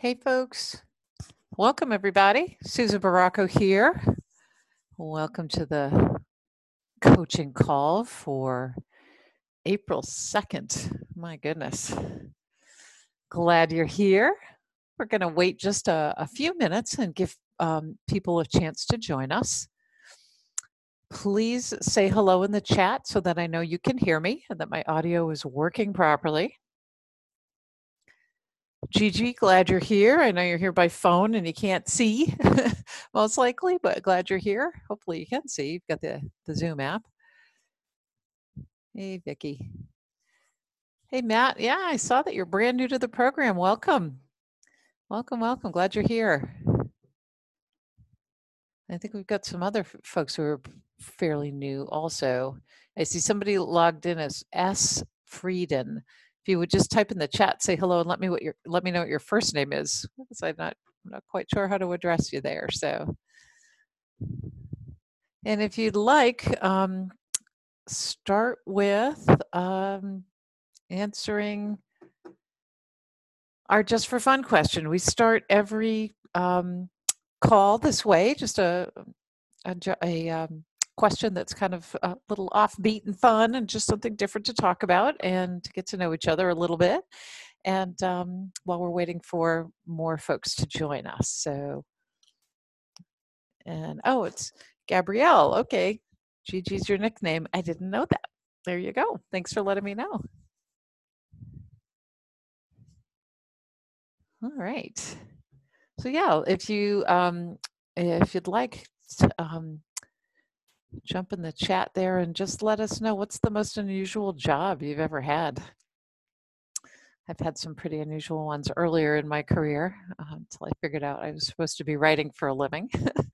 Hey, folks. Welcome, everybody. Susan Baracco here. Welcome to the coaching call for April 2nd. My goodness. Glad you're here. We're going to wait just a few minutes and give people a chance to join us. Please say hello in the chat so that I know you can hear me and that my audio is working properly. Gigi, glad you're here. I know you're here by phone and you can't see, most likely, but glad you're here. Hopefully you can see. You've got the Zoom app. Hey, Vicki. Hey, Matt. Yeah, I saw that you're brand new to the program. Welcome. Welcome. Glad you're here. I think we've got some other folks who are fairly new also. I see somebody logged in as S. Frieden. If you would just type in the chat, say hello, and let me know what your first name is, because I'm not quite sure how to address you there. So, and if you'd like, start with answering our just for fun question. We start every call this way, just a question that's kind of a little offbeat and fun and just something different to talk about and to get to know each other a little bit. And while we're waiting for more folks to join us. So, and oh, it's Gabrielle. Okay. Gigi's your nickname. I didn't know that. There you go. Thanks for letting me know. All right. So yeah, if you'd like to, jump in the chat there and just let us know what's the most unusual job you've ever had. I've had some pretty unusual ones earlier in my career until I figured out I was supposed to be writing for a living.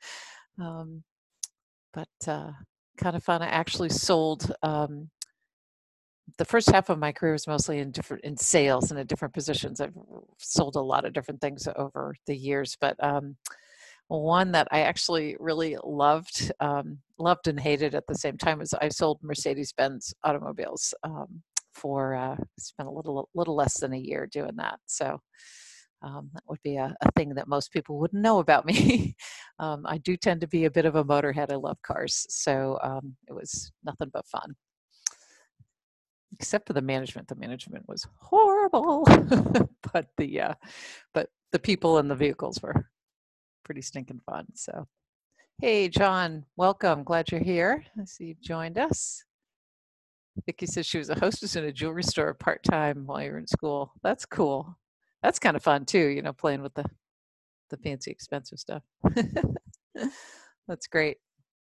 But kind of fun. I actually sold. The first half of my career was mostly in sales and in different positions. I've sold a lot of different things over the years, but one that I actually really loved and hated at the same time is I sold Mercedes-Benz automobiles for spent a little less than a year doing that. So that would be a thing that most people wouldn't know about me. I do tend to be a bit of a motorhead. I love cars, so it was nothing but fun. Except for the management. The management was horrible, but the people and the vehicles were pretty stinking fun. So, hey, John, welcome. Glad you're here. I see you've joined us. Vicki says she was a hostess in a jewelry store part-time while you were in school. That's cool. That's kind of fun too, playing with the fancy expensive stuff. That's great.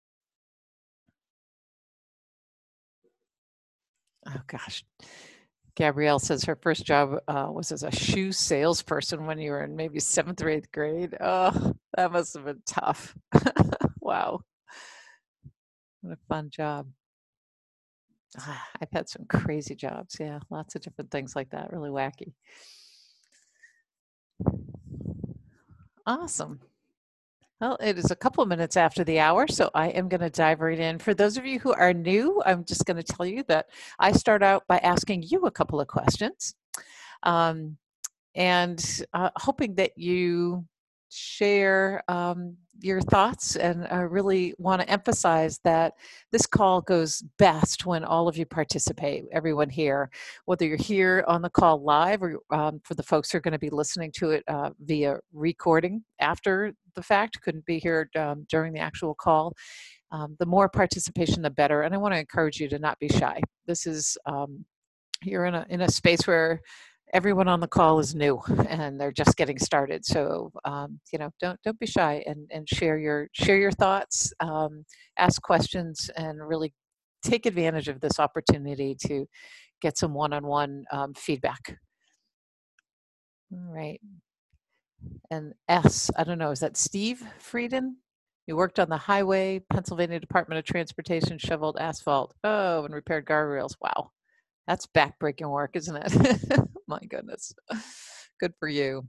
Oh gosh. Gabrielle says her first job was as a shoe salesperson when you were in maybe 7th or 8th grade. Oh, that must have been tough. Wow. What a fun job. I've had some crazy jobs. Yeah, lots of different things like that. Really wacky. Awesome. Well, it is a couple of minutes after the hour, so I am going to dive right in. For those of you who are new, I'm just going to tell you that I start out by asking you a couple of questions. And hoping that you share your thoughts. And I really want to emphasize that this call goes best when all of you participate, everyone here, whether you're here on the call live or for the folks who are going to be listening to it via recording after the fact, couldn't be here during the actual call. The more participation, the better. And I want to encourage you to not be shy. This is, you're in a space where everyone on the call is new and they're just getting started. So don't be shy and share your thoughts, ask questions, and really take advantage of this opportunity to get some one-on-one feedback. All right. And S, I don't know, is that Steve Frieden? You worked on the highway, Pennsylvania Department of Transportation, shoveled asphalt. Oh, and repaired guardrails. Wow. That's backbreaking work, isn't it? My goodness. Good for you.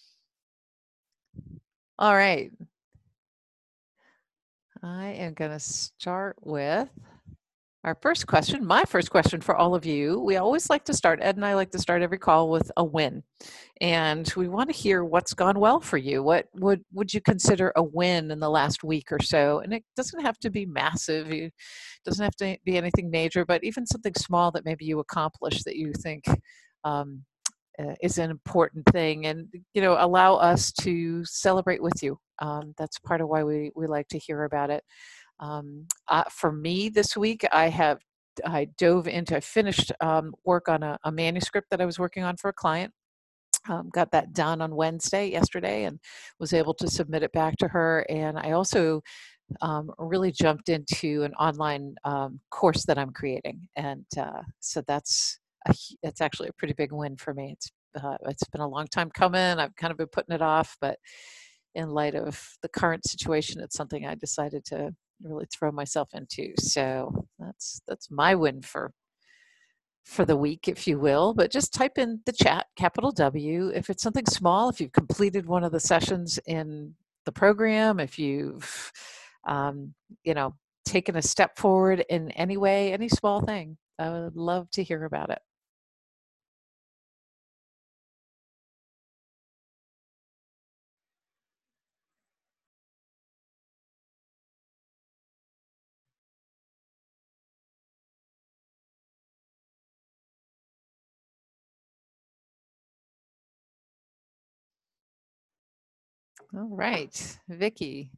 All right. I am going to start with Our first question, my first question for all of you, we always like to start, Ed and I like to start every call with a win. And we want to hear what's gone well for you. What would you consider a win in the last week or so? And it doesn't have to be massive. It doesn't have to be anything major, but even something small that maybe you accomplished that you think um, is an important thing, and allow us to celebrate with you. That's part of why we like to hear about it. For me this week, I finished work on a manuscript that I was working on for a client. Got that done on yesterday, and was able to submit it back to her. And I also really jumped into an online course that I'm creating, and so it's actually a pretty big win for me. It's been a long time coming. I've kind of been putting it off, but in light of the current situation, it's something I decided to really throw myself into. So that's my win for the week, if you will. But just type in the chat, capital W, if it's something small, if you've completed one of the sessions in the program, if you've, um, you know, taken a step forward in any way, any small thing. I would love to hear about it. All right, Vicky,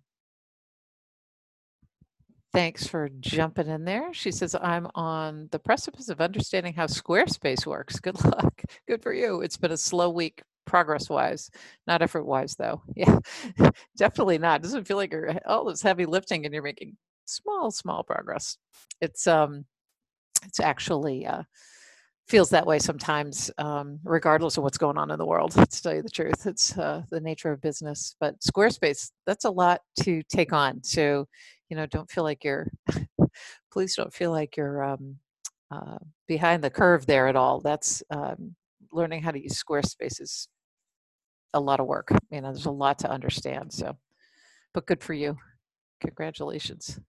thanks for jumping in there. She says, I'm on the precipice of understanding how Squarespace works. Good luck. Good for you. It's been a slow week progress wise, not effort wise, though. Yeah, definitely not. It doesn't feel like you're all this heavy lifting and you're making small progress. It's actually feels that way sometimes, regardless of what's going on in the world. To tell you the truth, it's the nature of business. But Squarespace, that's a lot to take on. So, don't feel like you're. Please don't feel like you're behind the curve there at all. That's learning how to use Squarespace is a lot of work. There's a lot to understand. So, but good for you. Congratulations.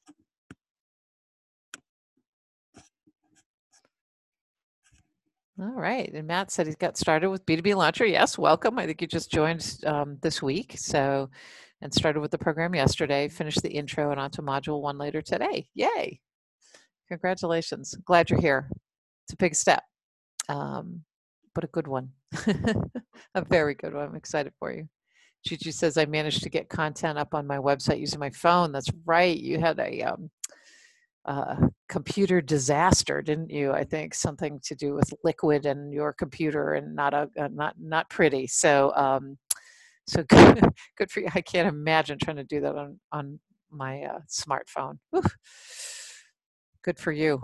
All right. And Matt said he's got started with B2B Launcher. Yes, welcome. I think you just joined this week. So, and started with the program yesterday, finished the intro and onto module 1 later today. Yay. Congratulations. Glad you're here. It's a big step, but a good one. A very good one. I'm excited for you. Gigi says, I managed to get content up on my website using my phone. That's right. You had a computer disaster, didn't you? I think something to do with liquid and your computer, and not pretty. So good for you. I can't imagine trying to do that on my smartphone. Oof. Good for you.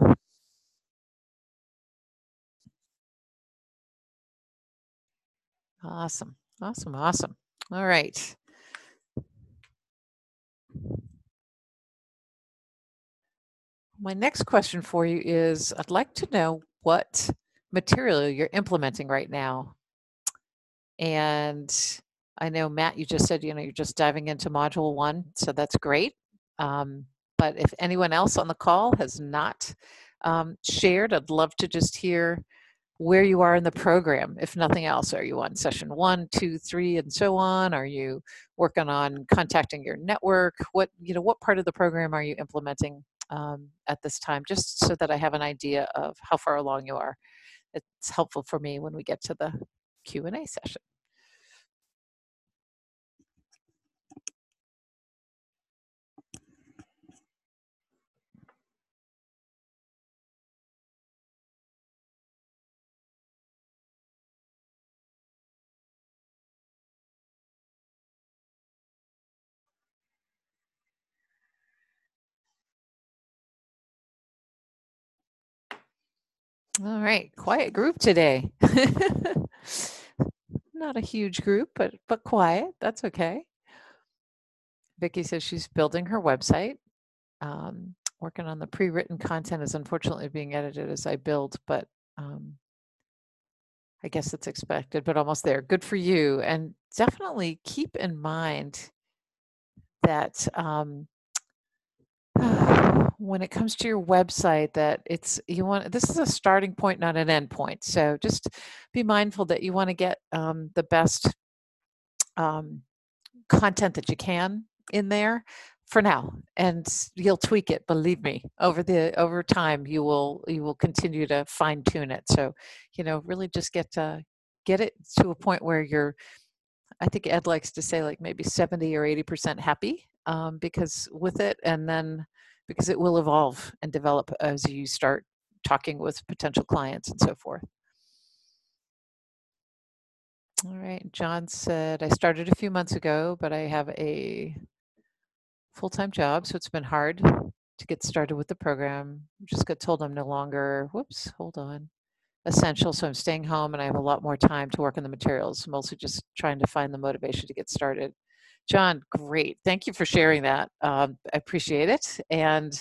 Awesome. All right. My next question for you is, I'd like to know what material you're implementing right now. And I know, Matt, you just said, you're just diving into module 1, so that's great. But if anyone else on the call has not shared, I'd love to just hear where you are in the program. If nothing else, are you on session 1, 2, 3, and so on? Are you working on contacting your network? What part of the program are you implementing at this time? Just so that I have an idea of how far along you are. It's helpful for me when we get to the Q&A session. All right, quiet group today. Not a huge group, but quiet. That's okay. Vicki says she's building her website. Working on the pre-written content is unfortunately being edited as I build, but I guess it's expected, but almost there. Good for you. And definitely keep in mind that when it comes to your website that this is a starting point, not an end point. So just be mindful that you want to get the best um, content that you can in there for now, and you'll tweak it, believe me. Over time you will continue to fine tune it. So really just get it to a point where you're, I think Ed likes to say, like maybe 70 or 80% happy, because with it, and then because it will evolve and develop as you start talking with potential clients and so forth. All right. John said, I started a few months ago, but I have a full-time job, so it's been hard to get started with the program. Just got told I'm no longer, whoops, hold on, essential, so I'm staying home and I have a lot more time to work on the materials. I'm also just trying to find the motivation to get started. John, great. Thank you for sharing that. I appreciate it. And,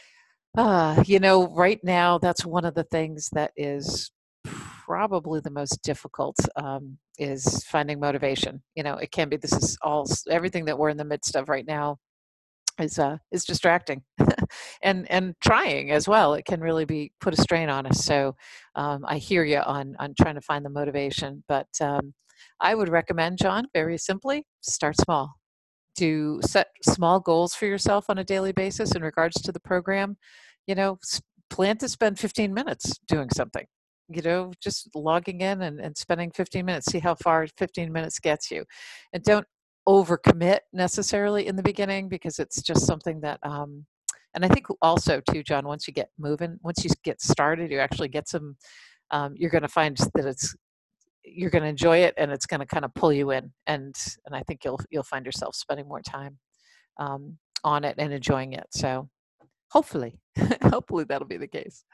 right now, that's one of the things that is probably the most difficult, is finding motivation. It can be, this is everything that we're in the midst of right now is distracting and trying as well. It can really be put a strain on us. So I hear you on trying to find the motivation, but I would recommend, John, very simply, start small. To set small goals for yourself on a daily basis in regards to the program. Plan to spend 15 minutes doing something. Just logging in and spending 15 minutes. See how far 15 minutes gets you, and don't overcommit necessarily in the beginning, because it's just something that. And I think also too, John, once you get moving, once you get started, you actually get some. You're going to find that you're going to enjoy it, and it's going to kind of pull you in, and I think you'll find yourself spending more time on it and enjoying it. So hopefully hopefully that'll be the case.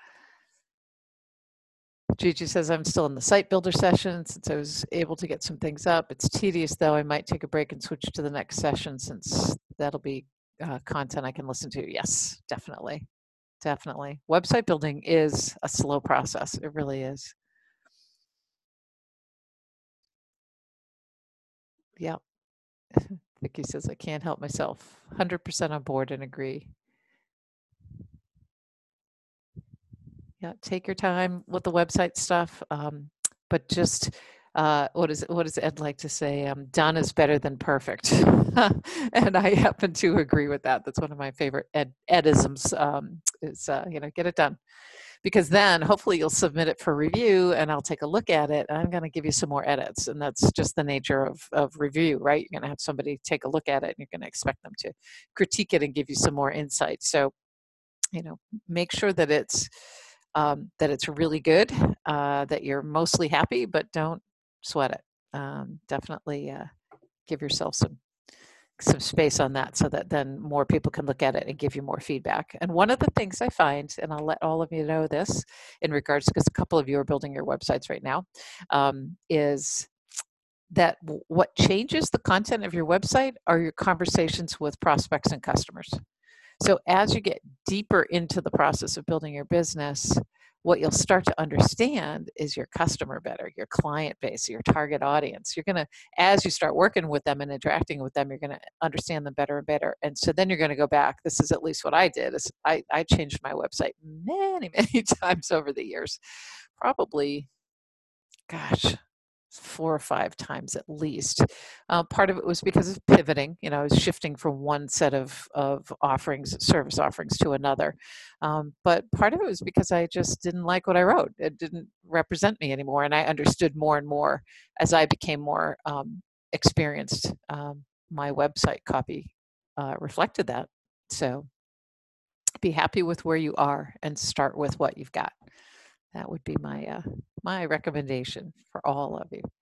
Gigi says, I'm still in the site builder session since I was able to get some things up. It's tedious though. I might take a break and switch to the next session, since that'll be content I can listen to. Yes, definitely. Website building is a slow process. It really is. Yeah. Vicky says, I can't help myself. 100% on board and agree. Yeah, take your time with the website stuff, but just what does Ed like to say? Done is better than perfect, and I happen to agree with that. That's one of my favorite Edisms. Is get it done, because then hopefully you'll submit it for review, and I'll take a look at it, and I'm going to give you some more edits, and that's just the nature of review, right? You're going to have somebody take a look at it, and you're going to expect them to critique it and give you some more insight. So make sure that it's really good, that you're mostly happy, but don't sweat it. Definitely give yourself some space on that, so that then more people can look at it and give you more feedback. And one of the things I find, and I'll let all of you know this in regards, because a couple of you are building your websites right now, is that what changes the content of your website are your conversations with prospects and customers. So as you get deeper into the process of building your business, what you'll start to understand is your customer better, your client base, your target audience. You're going to, as you start working with them and interacting with them, you're going to understand them better and better. And so then you're going to go back. This is at least what I did. Is I changed my website many, many times over the years. Probably, gosh, 4 or 5 times at least. Part of it was because of pivoting. I was shifting from one set of offerings, service offerings, to another. But part of it was because I just didn't like what I wrote. It didn't represent me anymore, and I understood more and more as I became more experienced. My website copy reflected that. So be happy with where you are and start with what you've got. That would be my recommendation for all of you.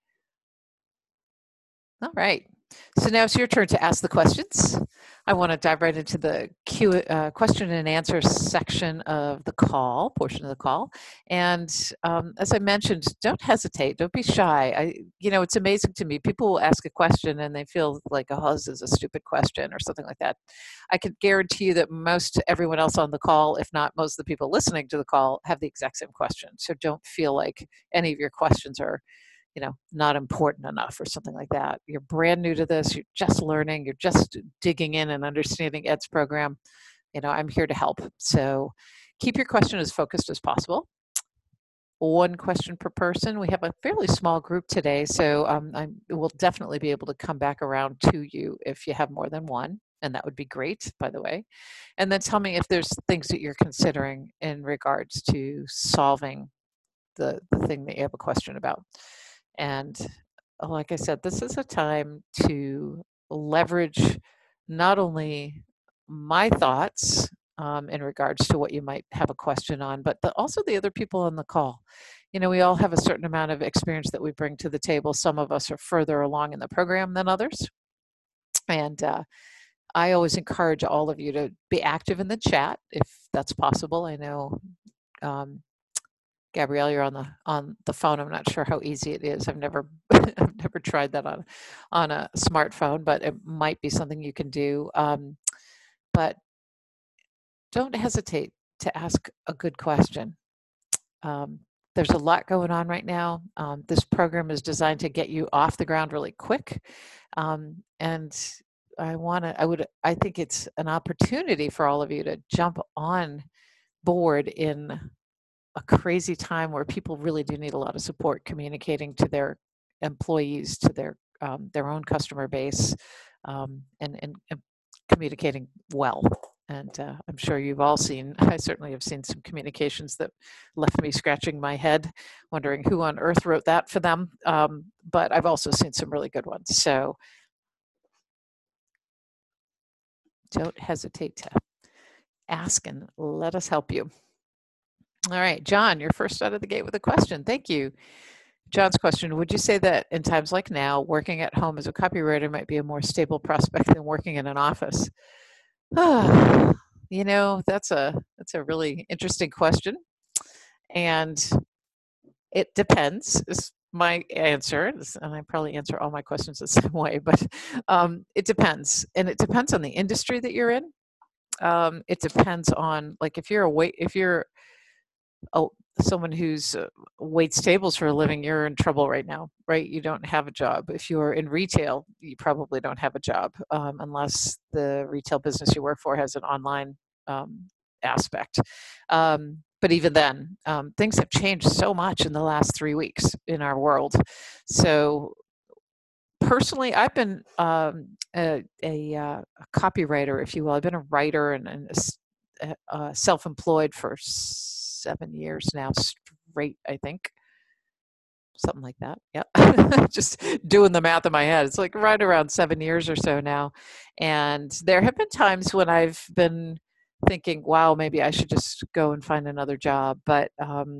All right. So now it's your turn to ask the questions. I want to dive right into the question and answer section of the call, portion of the call. And as I mentioned, don't hesitate. Don't be shy. It's amazing to me. People will ask a question and they feel like, oh, this is a stupid question or something like that. I can guarantee you that most everyone else on the call, if not most of the people listening to the call, have the exact same question. So don't feel like any of your questions are not important enough or something like that. You're brand new to this. You're just learning. You're just digging in and understanding Ed's program. I'm here to help. So keep your question as focused as possible. One question per person. We have a fairly small group today, so I will definitely be able to come back around to you if you have more than one, and that would be great, by the way. And then tell me if there's things that you're considering in regards to solving the thing that you have a question about. And like I said, this is a time to leverage not only my thoughts in regards to what you might have a question on, but also the other people on the call. We all have a certain amount of experience that we bring to the table. Some of us are further along in the program than others. And I always encourage all of you to be active in the chat if that's possible. I know Gabrielle, you're on the phone. I'm not sure how easy it is. I've never I've never tried that on a smartphone, but it might be something you can do. But don't hesitate to ask a good question. There's a lot going on right now. This program is designed to get you off the ground really quick, and I think it's an opportunity for all of you to jump on board in a crazy time where people really do need a lot of support communicating to their employees, to their own customer base, and communicating well. And I'm sure you've all seen, I certainly have seen some communications that left me scratching my head, wondering who on earth wrote that for them. But I've also seen some really good ones. So don't hesitate to ask and let us help you. All right, John, you're first out of the gate with a question. Thank you. John's question, would you say that in times like now, working at home as a copywriter might be a more stable prospect than working in an office? That's a really interesting question. And it depends is my answer. And I probably answer all my questions the same way, but it depends. And it depends on the industry that you're in. It depends on, like, if you're someone who's waits tables for a living, you're in trouble right now, right? You don't have a job. If you're in retail, you probably don't have a job unless the retail business you work for has an online aspect. But even then, things have changed so much in the last 3 weeks in our world. So personally, I've been a copywriter, if you will. I've been a writer and self-employed for 7 years now straight, I think. Something like that. Yeah. Just doing the math in my head. It's like right around 7 years or so now. And there have been times when I've been thinking, wow, maybe I should just go and find another job. But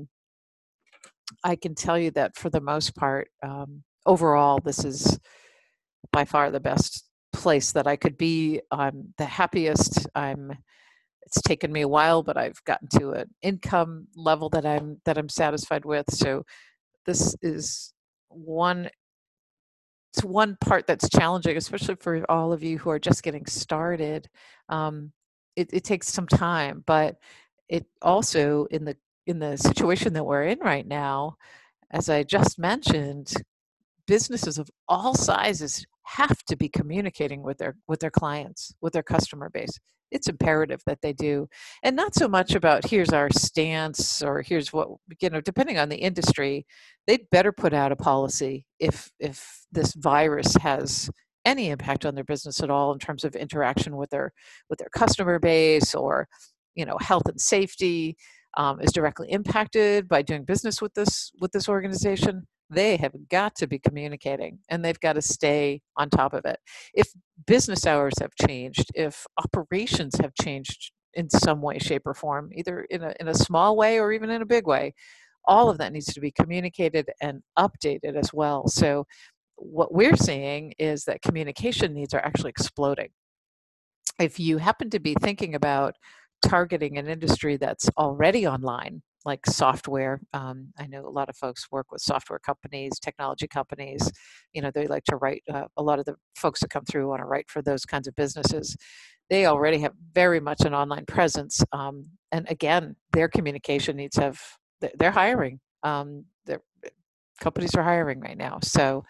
I can tell you that for the most part, overall, this is by far the best place that I could be. I'm the happiest. It's taken me a while, but I've gotten to an income level that I'm satisfied with. So this is one part that's challenging, especially for all of you who are just getting started. It takes some time, but it also in the situation that we're in right now, as I just mentioned, businesses of all sizes have to be communicating with their clients, with their customer base. It's imperative that they do. And not so much about here's our stance or here's what, depending on the industry, they'd better put out a policy if this virus has any impact on their business at all in terms of interaction with their customer base, or health and safety is directly impacted by doing business with this organization. They have got to be communicating, and they've got to stay on top of it. If business hours have changed, if operations have changed in some way, shape, or form, either in a small way or even in a big way, all of that needs to be communicated and updated as well. So what we're seeing is that communication needs are actually exploding. If you happen to be thinking about targeting an industry that's already online, like software. I know a lot of folks work with software companies, technology companies. They like to write. A lot of the folks that come through want to write for those kinds of businesses. They already have very much an online presence, and again, their communication needs have. They're hiring. Their companies are hiring right now. So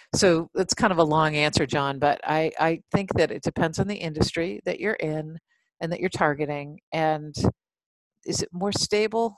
it's kind of a long answer, John, but I think that it depends on the industry that you're in. and that you're targeting? And is it more stable?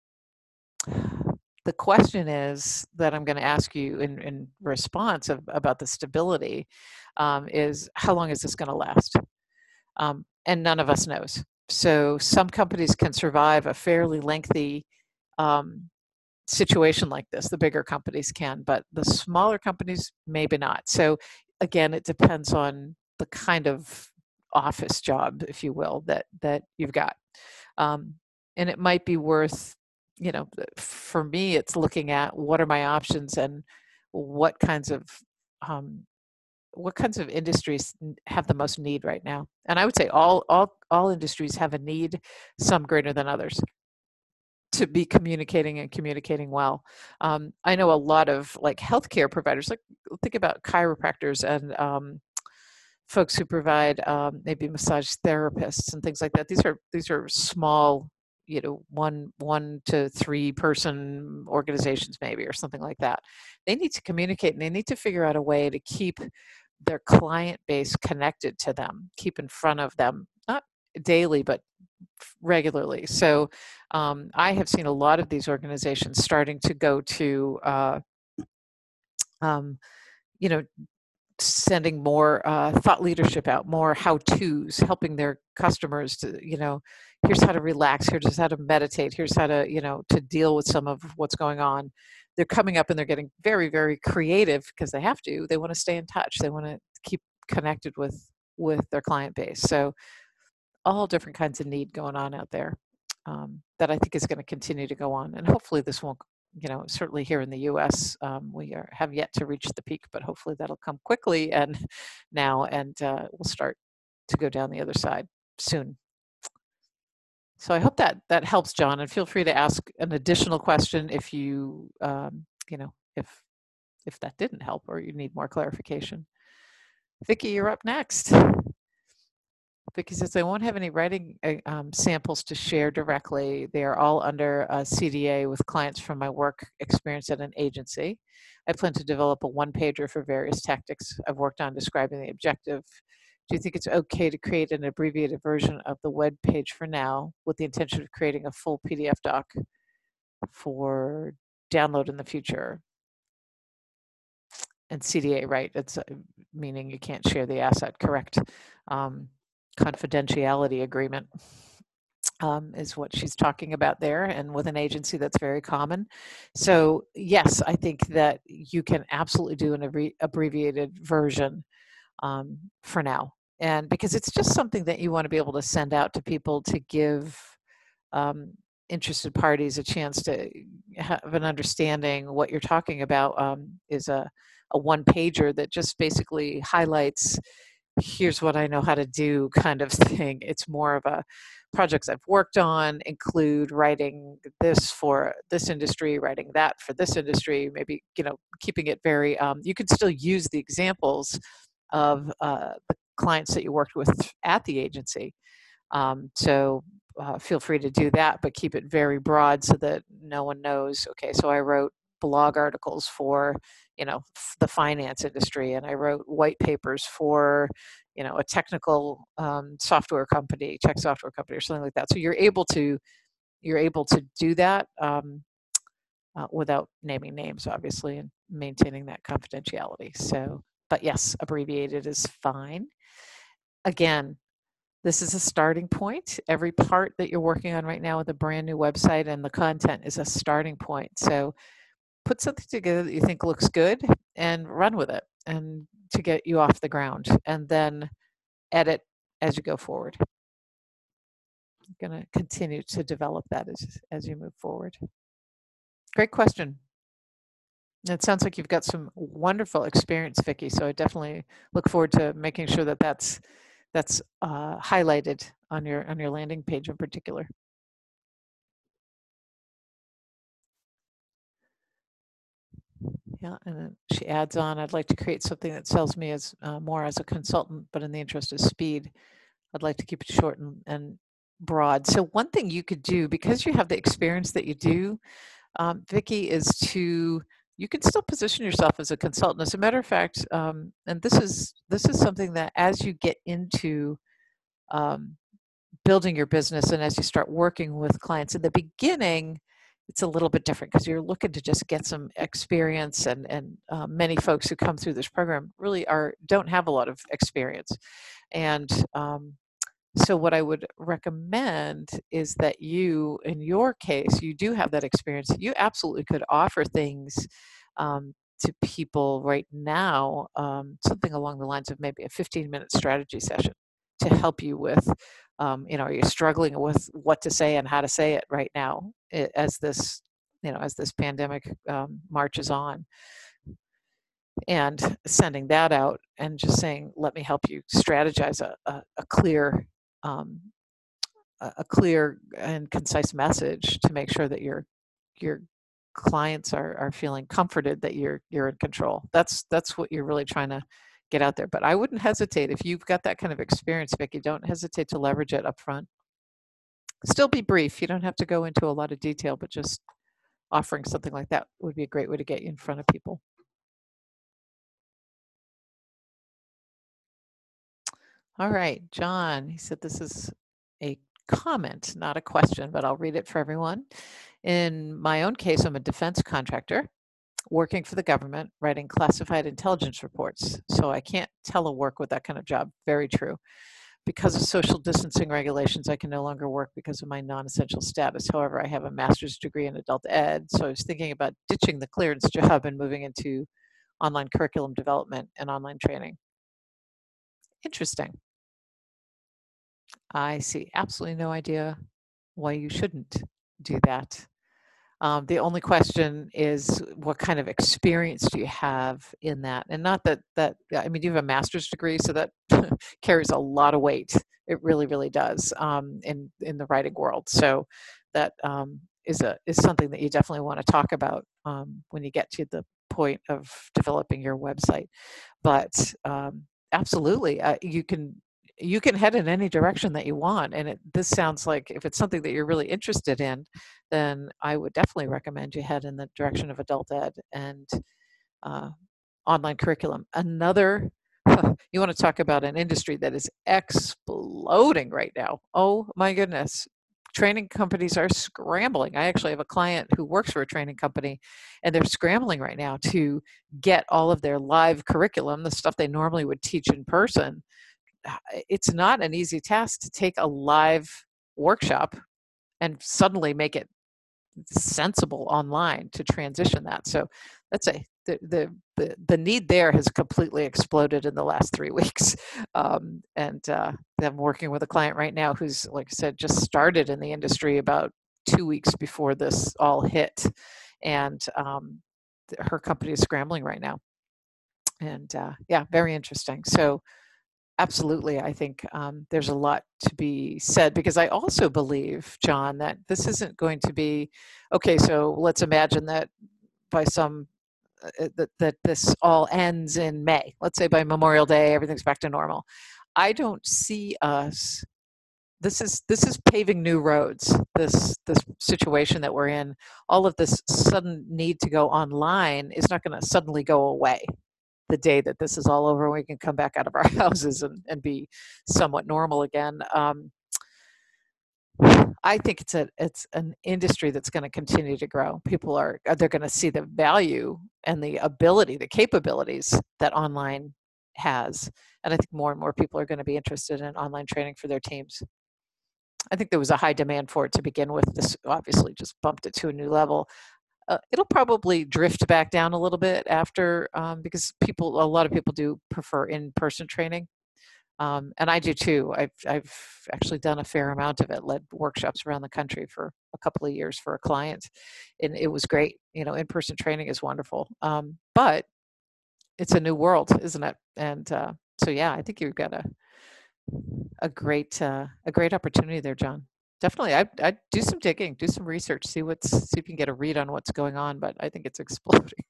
The question is that I'm going to ask you in response about the stability is how long is this going to last? And none of us knows. So some companies can survive a fairly lengthy um, situation like this. The bigger companies can, but the smaller companies maybe not. So again, it depends on the kind of office job, if you will, that you've got. Um, and it might be worth, for me, it's looking at what are my options and what kinds of um, industries have the most need right now. And I would say all industries have a need, some greater than others, to be communicating and communicating well. I know a lot of like healthcare providers, like think about chiropractors and folks who provide maybe massage therapists and things like that. These are small, one to three person organizations maybe, or something like that. They need to communicate, and they need to figure out a way to keep their client base connected to them, keep in front of them, not daily, but regularly. So I have seen a lot of these organizations starting to go to, um, you know, sending more thought leadership out, more how-tos, helping their customers to, here's how to relax, here's how to meditate, here's how to, to deal with some of what's going on. They're coming up and they're getting very, very creative because they have to. They want to stay in touch. They want to keep connected with their client base. So all different kinds of need going on out there that I think is going to continue to go on. And hopefully this won't, certainly here in the US, we have yet to reach the peak, but hopefully that'll come quickly and now, and we'll start to go down the other side soon. So I hope that helps, John, and feel free to ask an additional question if you, if that didn't help or you need more clarification. Vicki, you're up next. Vicki says, I won't have any writing samples to share directly. They are all under CDA with clients from my work experience at an agency. I plan to develop a one-pager for various tactics I've worked on describing the objective. Do you think it's okay to create an abbreviated version of the web page for now with the intention of creating a full PDF doc for download in the future? And CDA, right, it's meaning you can't share the asset, correct? Confidentiality agreement is what she's talking about there, and with an agency that's very common. So yes, I think that you can absolutely do an abbreviated version for now, and because it's just something that you want to be able to send out to people to give interested parties a chance to have an understanding. What you're talking about is a one pager that just basically highlights, here's what I know how to do kind of thing. It's more of a projects I've worked on include writing this for this industry, writing that for this industry, maybe, keeping it very, you can still use the examples of the clients that you worked with at the agency. So feel free to do that, but keep it very broad so that no one knows, okay, so I wrote blog articles for, the finance industry, and I wrote white papers for, a technical software company, tech software company, or something like that. So you're able to do that without naming names, obviously, and maintaining that confidentiality. So, but yes, abbreviated is fine. Again, this is a starting point. Every part that you're working on right now with a brand new website and the content is a starting point. So put something together that you think looks good and run with it, and to get you off the ground, and then edit as you go forward. I'm going to continue to develop that as you move forward. Great question. It sounds like you've got some wonderful experience, Vicki. So I definitely look forward to making sure that that's highlighted on your landing page in particular. Yeah, and then she adds on, I'd like to create something that sells me as more as a consultant, but in the interest of speed, I'd like to keep it short and broad. So one thing you could do, because you have the experience that you do, Vicki, is you can still position yourself as a consultant. As a matter of fact, and this is something that as you get into building your business and as you start working with clients. In the beginning, it's a little bit different because you're looking to just get some experience, and many folks who come through this program really don't have a lot of experience. And so what I would recommend is that you, in your case, you do have that experience. You absolutely could offer things to people right now, something along the lines of maybe a 15-minute strategy session to help you with, are you struggling with what to say and how to say it right now as this, as this pandemic marches on, and sending that out and just saying, let me help you strategize a clear, a clear and concise message to make sure that your clients are feeling comforted that you're in control. That's what you're really trying to get out there. But I wouldn't hesitate if you've got that kind of experience, Vicki. Don't hesitate to leverage it up front. Still be brief. You don't have to go into a lot of detail, but just offering something like that would be a great way to get you in front of people. All right, John, he said this is a comment, not a question, but I'll read it for everyone. In my own case, I'm a defense contractor working for the government, writing classified intelligence reports. So I can't telework with that kind of job. Very true. Because of social distancing regulations, I can no longer work because of my non-essential status. However, I have a master's degree in adult ed, so I was thinking about ditching the clearance job and moving into online curriculum development and online training. Interesting. I see absolutely no idea why you shouldn't do that. The only question is, what kind of experience do you have in that? And not that I mean, you have a master's degree, so that carries a lot of weight. It really, really does in the writing world. So that is something that you definitely want to talk about when you get to the point of developing your website. But absolutely, you can head in any direction that you want. And this sounds like, if it's something that you're really interested in, then I would definitely recommend you head in the direction of adult ed and online curriculum. Another, you want to talk about an industry that is exploding right now. Oh my goodness. Training companies are scrambling. I actually have a client who works for a training company, and they're scrambling right now to get all of their live curriculum, the stuff they normally would teach in person. It's not an easy task to take a live workshop and suddenly make it sensible online to transition that. So let's say the need there has completely exploded in the last 3 weeks. And I'm working with a client right now who's, like I said, just started in the industry about 2 weeks before this all hit. And her company is scrambling right now. And yeah, very interesting. So absolutely. I think there's a lot to be said, because I also believe, John, that this isn't going to be, okay, so let's imagine that by that this all ends in May. Let's say by Memorial Day, everything's back to normal. I don't see us, this is paving new roads, this situation that we're in. All of this sudden need to go online is not going to suddenly go away the day that this is all over and we can come back out of our houses and be somewhat normal again. I think it's an industry that's going to continue to grow. People they're going to see the value and the ability, the capabilities that online has. And I think more and more people are going to be interested in online training for their teams. I think there was a high demand for it to begin with. This obviously just bumped it to a new level. It'll probably drift back down a little bit after, because a lot of people do prefer in-person training, and I do too. I've actually done a fair amount of it, led workshops around the country for a couple of years for a client, and it was great. In-person training is wonderful, but it's a new world, isn't it? And so yeah, I think you've got a great opportunity there, John. Definitely, I'd do some digging, do some research, see if you can get a read on what's going on. But I think it's exploding.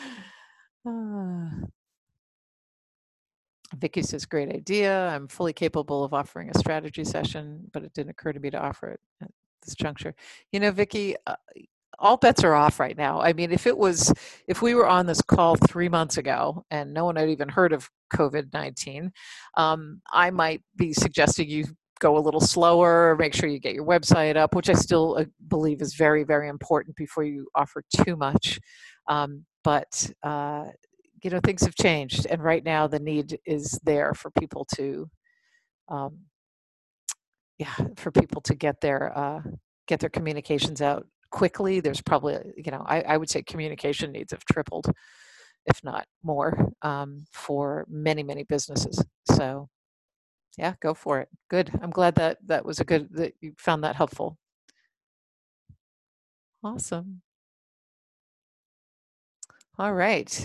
Vicki says, great idea. I'm fully capable of offering a strategy session, but it didn't occur to me to offer it at this juncture. Vicki, all bets are off right now. I mean, if we were on this call 3 months ago and no one had even heard of COVID-19, I might be suggesting you go a little slower, make sure you get your website up, which I still believe is very, very important before you offer too much. But things have changed, and right now the need is there for people to, um, yeah, for people to get their communications out quickly. There's probably, I would say communication needs have tripled, if not more, for many, many businesses. So yeah, go for it. Good. I'm glad that you found that helpful. Awesome. All right.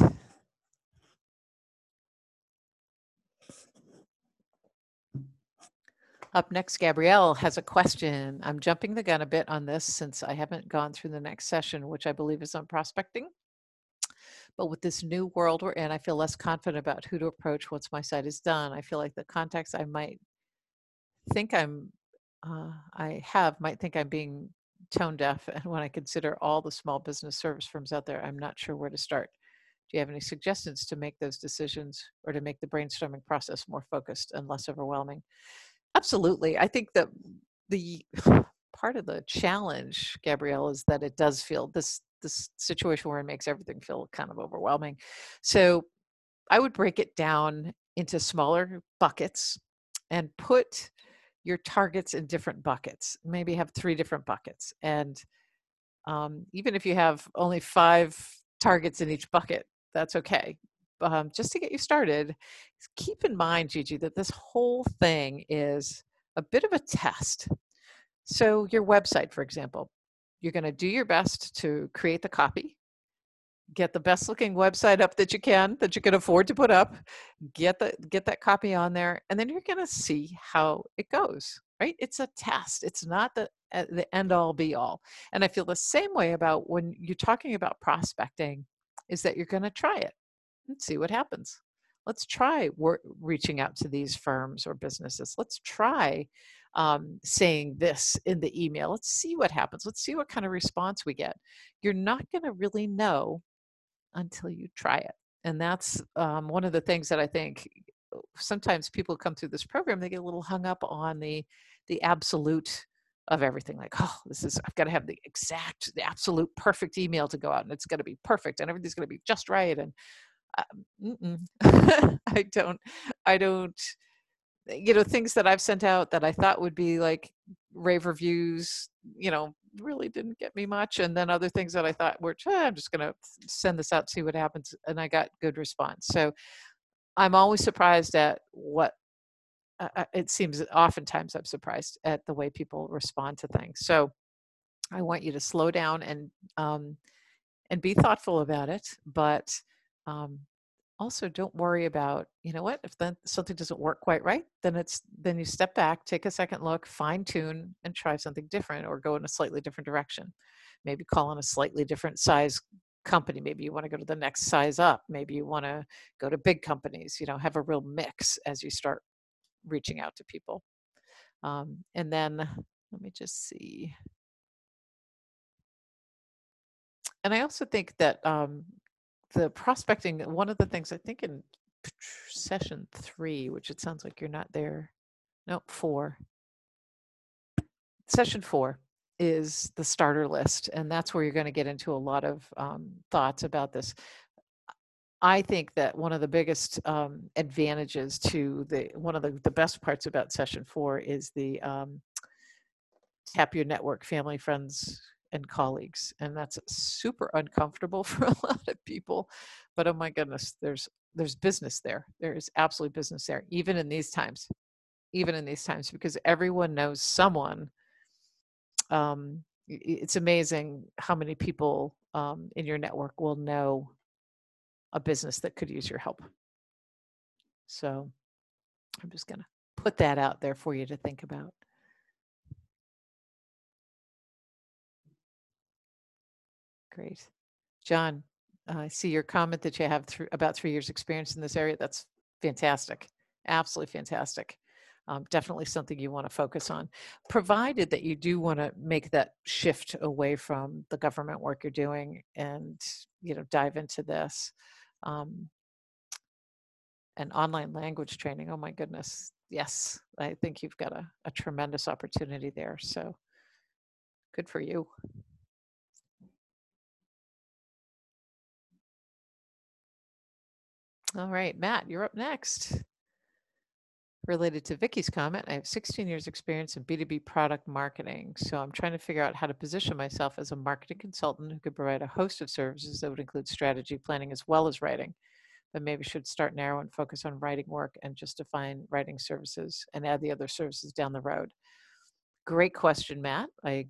Up next, Gabrielle has a question. I'm jumping the gun a bit on this since I haven't gone through the next session, which I believe is on prospecting. But with this new world we're in, I feel less confident about who to approach once my site is done. I feel like the contacts I might think might think I'm being tone deaf. And when I consider all the small business service firms out there, I'm not sure where to start. Do you have any suggestions to make those decisions or to make the brainstorming process more focused and less overwhelming? Absolutely. I think that the part of the challenge, Gabrielle, is that it does feel this situation where it makes everything feel kind of overwhelming. So I would break it down into smaller buckets and put your targets in different buckets. Maybe have 3 different buckets. And even if you have only 5 targets in each bucket, that's okay. Just to get you started, keep in mind, Gigi, that this whole thing is a bit of a test. So your website, for example, you're going to do your best to create the copy, get the best looking website up that you can afford to put up, get that copy on there, and then you're going to see how it goes. Right? It's a test. It's not the end all be all. And I feel the same way about when you're talking about prospecting, is that you're going to try it and see what happens. Let's try reaching out to these firms or businesses. Let's try saying this in the email. Let's see what happens. Let's see what kind of response we get. You're not going to really know until you try it. And that's one of the things that I think sometimes people come through this program, they get a little hung up on the absolute of everything. Like, oh, I've got to have the absolute perfect email to go out, and it's going to be perfect, and everything's going to be just right. And I don't, things that I've sent out that I thought would be like rave reviews, really didn't get me much. And then other things that I thought were, I'm just going to send this out, see what happens. And I got good response. So I'm always surprised at what it seems. Oftentimes I'm surprised at the way people respond to things. So I want you to slow down and be thoughtful about it. But also don't worry about, if then something doesn't work quite right, then you step back, take a second look, fine tune, and try something different, or go in a slightly different direction. Maybe call on a slightly different size company. Maybe you want to go to the next size up. Maybe you want to go to big companies. Have a real mix as you start reaching out to people. And then let me just see. And I also think that the prospecting, one of the things I think in session 3, which it sounds like you're not there. Nope, 4. Session 4 is the starter list, and that's where you're going to get into a lot of thoughts about this. I think that one of the biggest advantages to one of the best parts about session 4 is the tap your network, family, friends, and colleagues. And that's super uncomfortable for a lot of people. But oh my goodness, there's business there. There is absolutely business there, even in these times, because everyone knows someone. It's amazing how many people in your network will know a business that could use your help. So I'm just going to put that out there for you to think about. Great. John, I see your comment that you have about 3 years experience in this area. That's fantastic. Absolutely fantastic. Definitely something you want to focus on, provided that you do want to make that shift away from the government work you're doing and, dive into this. And online language training, oh my goodness, Yes, I think you've got a tremendous opportunity there. So good for you. All right, Matt, you're up next. Related to Vicky's comment, I have 16 years experience in B2B product marketing. So I'm trying to figure out how to position myself as a marketing consultant who could provide a host of services that would include strategy, planning, as well as writing. But maybe should start narrow and focus on writing work and just define writing services and add the other services down the road. Great question, Matt.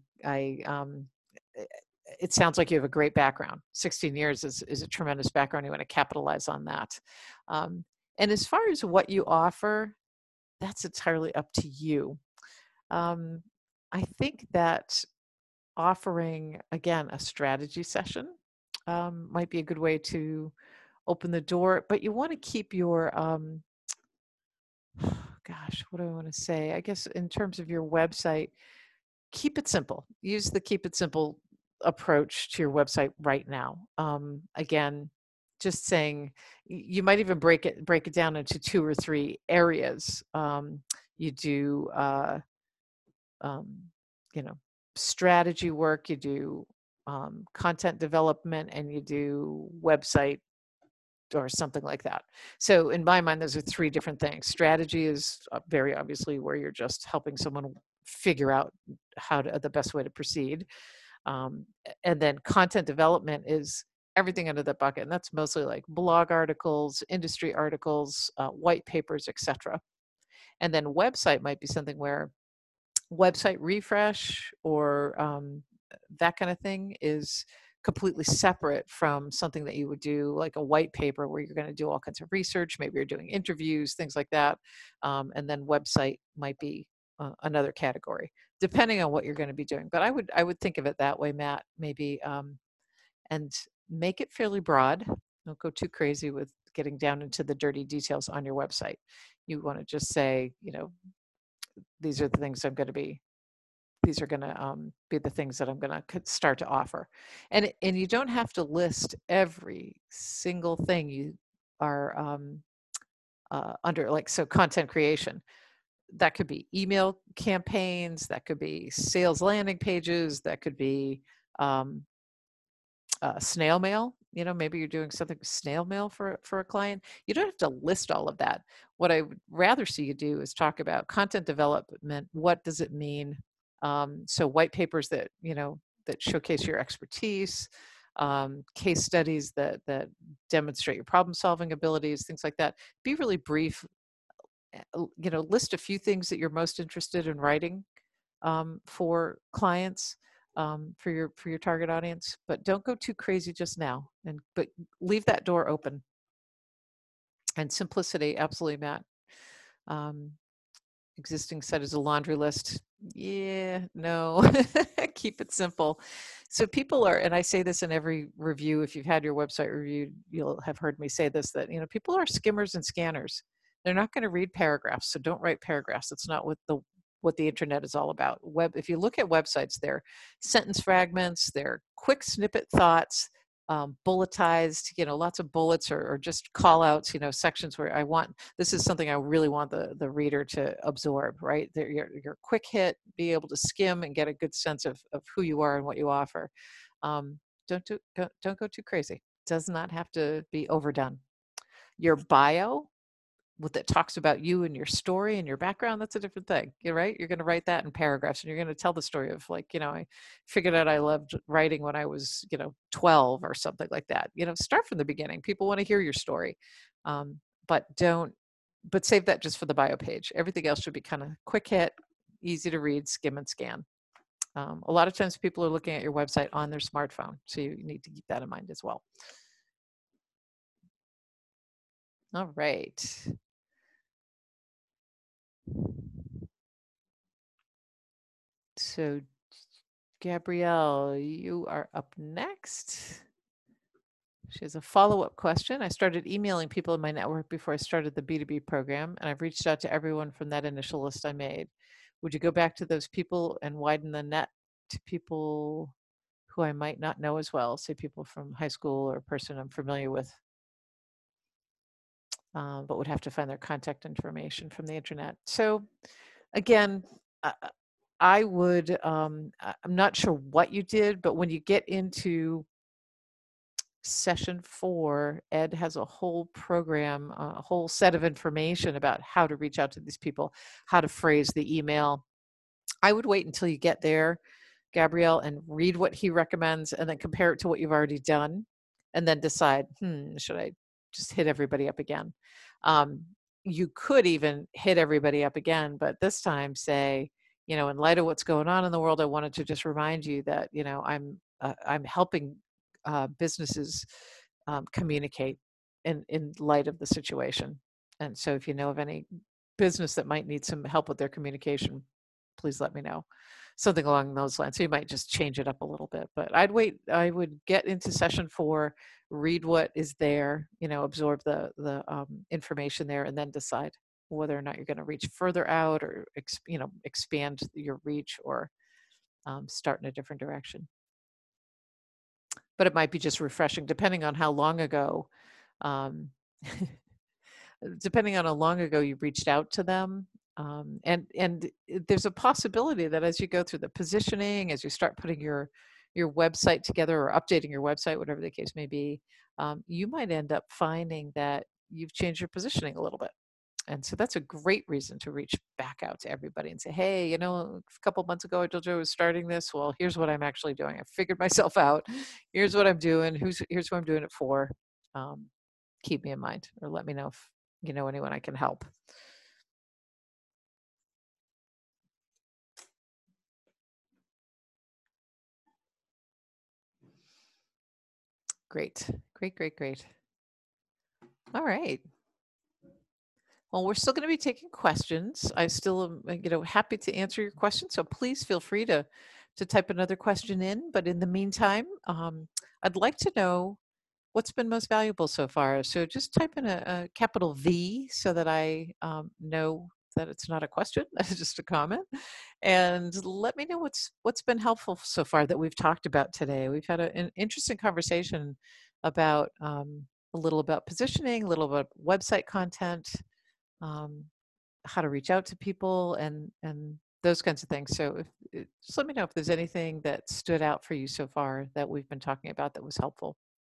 I it sounds like you have a great background. 16 years is a tremendous background. You want to capitalize on that. Um, and as far as what you offer, that's entirely up to you. Um, I think that offering, again, a strategy session might be a good way to open the door, but you want to keep your, gosh, what do I want to say? I guess in terms of your website, keep it simple. Use the keep it simple approach to your website right now. Again, just saying you might even break it down into two or three areas. You do um, you know, strategy work, you do content development, and you do website or something like that. So in my mind, those are three different things. Strategy is very obviously where you're just helping someone figure out the best way to proceed. And then content development is everything under the bucket. And that's mostly like blog articles, industry articles, white papers, etc. And then website might be something where website refresh or that kind of thing is completely separate from something that you would do like a white paper where you're going to do all kinds of research. Maybe you're doing interviews, things like that. And then website might be another category depending on what you're going to be doing. But I would think of it that way, Matt, maybe, and make it fairly broad. Don't go too crazy with getting down into the dirty details on your website. You want to just say, these are the things I'm going to be these are going to be the things that I'm going to start to offer. And you don't have to list every single thing you are under, like, so content creation. That could be email campaigns, that could be sales landing pages, that could be um, snail mail. Maybe you're doing something snail mail for a client. You don't have to list all of that. What I would rather see you do is talk about content development. What does it mean? So white papers that showcase your expertise, case studies that demonstrate your problem solving abilities, things like that. Be really brief. List a few things that you're most interested in writing for clients, for your target audience, but don't go too crazy just now. But leave that door open. And simplicity, absolutely, Matt. Um, Existing set as a laundry list. Yeah, no, keep it simple. So people are, and I say this in every review. If you've had your website reviewed, you'll have heard me say this, that people are skimmers and scanners. They're not going to read paragraphs, so don't write paragraphs. It's not what the internet is all about. If you look at websites, they're sentence fragments, they're quick snippet thoughts, bulletized, lots of bullets or just call outs, sections where this is something I really want the reader to absorb, right? Your quick hit, be able to skim and get a good sense of who you are and what you offer. Um, don't go too crazy. Does not have to be overdone. Your bio, that talks about you and your story and your background, that's a different thing. You're right. You're going to write that in paragraphs and you're going to tell the story of, like, I figured out I loved writing when I was, 12 or something like that. Start from the beginning. People want to hear your story. Um, but don't, but save that just for the bio page. Everything else should be kind of quick hit, easy to read, skim and scan. A lot of times people are looking at your website on their smartphone. So you need to keep that in mind as well. All right. So Gabrielle, you are up next. She has a follow-up question. I started emailing people in my network before I started the B2B program, and I've reached out to everyone from that initial list I made. Would you go back to those people and widen the net to people who I might not know as well, say people from high school or a person I'm familiar with? but would have to find their contact information from the internet. So again, I, I would, I'm not sure what you did, but when you get into session 4, Ed has a whole program, a whole set of information about how to reach out to these people, how to phrase the email. I would wait until you get there, Gabrielle, and read what he recommends and then compare it to what you've already done and then decide, should I just hit everybody up again? Um, you could even hit everybody up again, but this time say, in light of what's going on in the world, I wanted to just remind you that, I'm helping businesses communicate in light of the situation. And so if you know of any business that might need some help with their communication, please let me know. Something along those lines. So you might just change it up a little bit. But I'd wait. I would get into session 4, read what is there, absorb the information there, and then decide whether or not you're going to reach further out or expand your reach or start in a different direction. But it might be just refreshing, depending on how long ago. Um, depending on how long ago you reached out to them, and there's a possibility that as you go through the positioning, as you start putting your website together or updating your website, whatever the case may be, you might end up finding that you've changed your positioning a little bit. And so that's a great reason to reach back out to everybody and say, hey, a couple months ago I told you I was starting this. Well, here's what I'm actually doing. I figured myself out. Here's what I'm doing. Here's who I'm doing it for. Um, Keep me in mind, or let me know if you know anyone I can help. Great. Great. All right. Well, we're still going to be taking questions. I still am, happy to answer your questions. So please feel free to type another question in. But in the meantime, I'd like to know what's been most valuable so far. So just type in a capital V so that I know that it's not a question, that's just a comment. And let me know what's been helpful so far that we've talked about today. We've had an interesting conversation about a little about positioning, a little about website content, um, how to reach out to people, and those kinds of things. So just let me know if there's anything that stood out for you so far that we've been talking about that was helpful.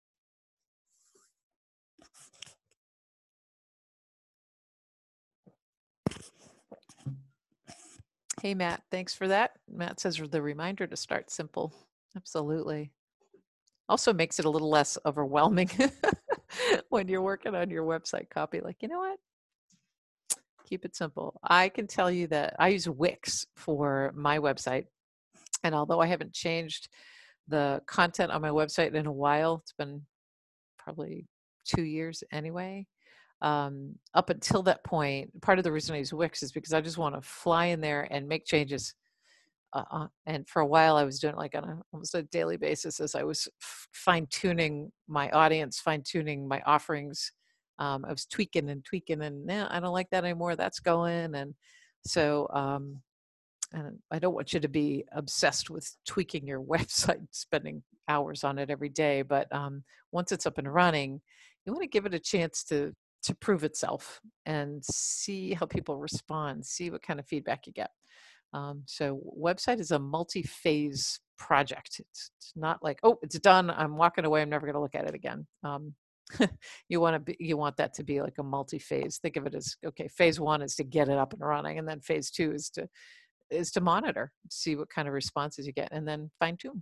Hey, Matt, thanks for that. Matt says the reminder to start simple. Absolutely. Also makes it a little less overwhelming when you're working on your website copy. Like, you know what? Keep it simple. I can tell you that I use Wix for my website. And although I haven't changed the content on my website in a while, it's been probably 2 years anyway. Up until that point, part of the reason I use Wix is because I just want to fly in there and make changes. And for a while, I was doing it like on almost a daily basis as I was fine tuning my audience, fine tuning my offerings. I was tweaking and nah, I don't like that anymore. That's going. And so, and I don't want you to be obsessed with tweaking your website, spending hours on it every day. But once it's up and running, you want to give it a chance to prove itself and see how people respond, see what kind of feedback you get. So website is a multi-phase project. It's not like, oh, it's done, I'm walking away, I'm never going to look at it again. You want that to be like a multi-phase. Think of it as, okay, phase 1 is to get it up and running, and then phase 2 is to monitor, see what kind of responses you get, and then fine tune.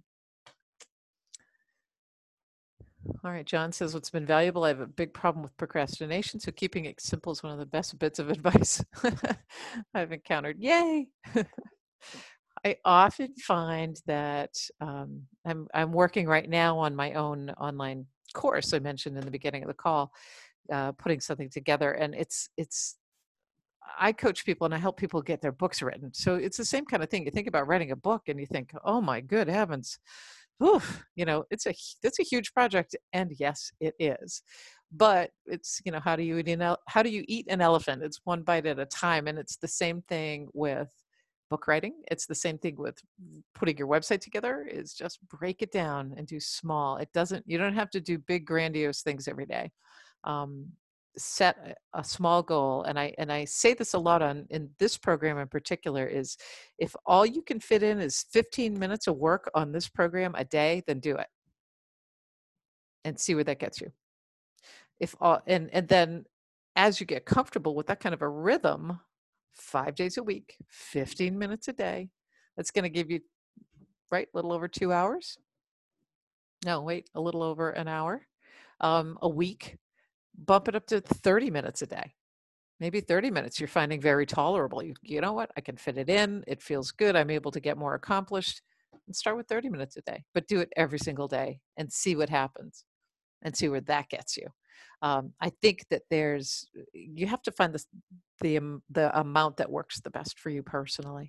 All right, John says, what's been valuable, I have a big problem with procrastination, so keeping it simple is one of the best bits of advice I've encountered. Yay! I often find that I'm working right now on my own online course I mentioned in the beginning of the call, putting something together, and it's I coach people and I help people get their books written. So it's the same kind of thing. You think about writing a book and you think, oh my good heavens, oof, it's a huge project, and yes, it is. But it's how do you eat an elephant? It's one bite at a time, and it's the same thing with book writing. It's the same thing with putting your website together. Is just break it down and do small. You don't have to do big grandiose things every day. Um, set a small goal, and I say this a lot on in this program in particular, is if all you can fit in is 15 minutes of work on this program a day, then do it and see where that gets you. If all and then as you get comfortable with that kind of a rhythm, 5 days a week, 15 minutes a day, that's going to give you, right, a little over 2 hours. No, wait, a little over an hour a week. Bump it up to 30 minutes a day. Maybe 30 minutes you're finding very tolerable. You know what? I can fit it in. It feels good. I'm able to get more accomplished. And start with 30 minutes a day, but do it every single day and see what happens and see where that gets you. I think that you have to find the amount that works the best for you personally.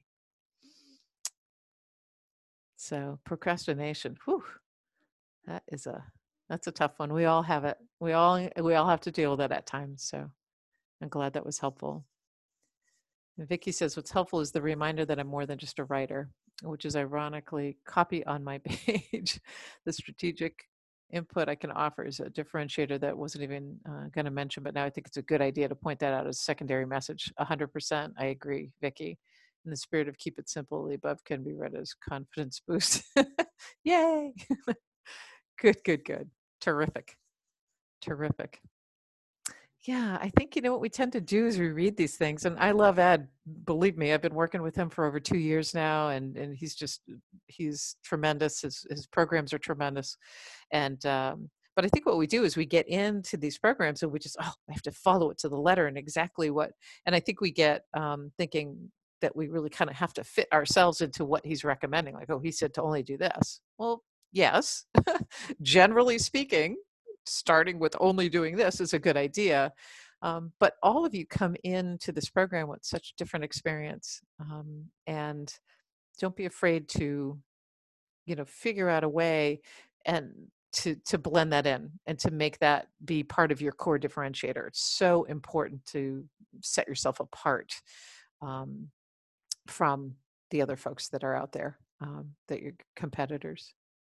So procrastination, whew, that's a tough one. We all have it. We all have to deal with it at times. So I'm glad that was helpful. And Vicky says, what's helpful is the reminder that I'm more than just a writer, which is ironically copy on my page. The strategic input I can offer is a differentiator that wasn't even going to mention, but now I think it's a good idea to point that out as a secondary message. 100%. I agree, Vicky. In the spirit of keep it simple, the above can be read as confidence boost. Yay. Good, good, good. Terrific. Terrific. Yeah, I think, what we tend to do is we read these things, and I love Ed. Believe me, I've been working with him for over 2 years now, and he's tremendous. His programs are tremendous, and but I think what we do is we get into these programs and we just I have to follow it to the letter and exactly what, and I think we get thinking that we really kind of have to fit ourselves into what he's recommending. Like, oh, he said to only do this. Well, yes, generally speaking, starting with only doing this is a good idea. But all of you come into this program with such different experience, and don't be afraid to, figure out a way and to blend that in and to make that be part of your core differentiator. It's so important to set yourself apart um, from the other folks that are out there, that your competitors.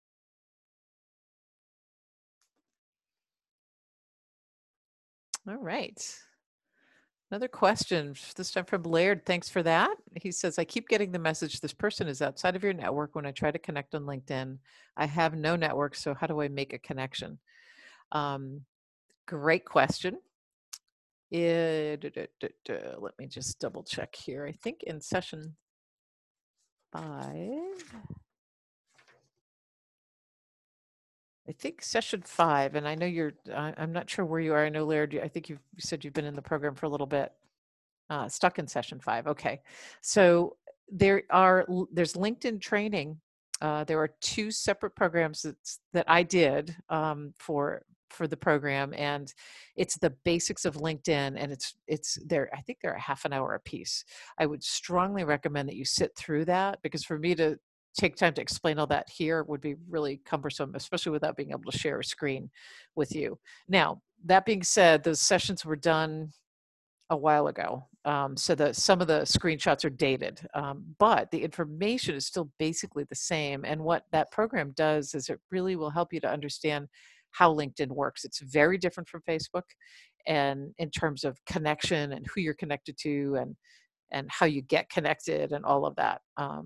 All right. Another question, this time from Laird. Thanks for that. He says, I keep getting the message this person is outside of your network when I try to connect on LinkedIn. I have no network, so how do I make a connection? Um, Great question. Let me just double check here. I think in session 5, and I know I'm not sure where you are. I know, Laird, I think you said you've been in the program for a little bit. Stuck in session 5. Okay. So there's LinkedIn training. There are 2 separate programs that I did for the program, and it's the basics of LinkedIn, and it's there. I think they're a half an hour a piece. I would strongly recommend that you sit through that, because for me to take time to explain all that here would be really cumbersome, especially without being able to share a screen with you. Now, that being said, those sessions were done a while ago. So some of the screenshots are dated, but the information is still basically the same. And what that program does is it really will help you to understand how LinkedIn works. It's very different from Facebook, and in terms of connection and who you're connected to, and how you get connected and all of that.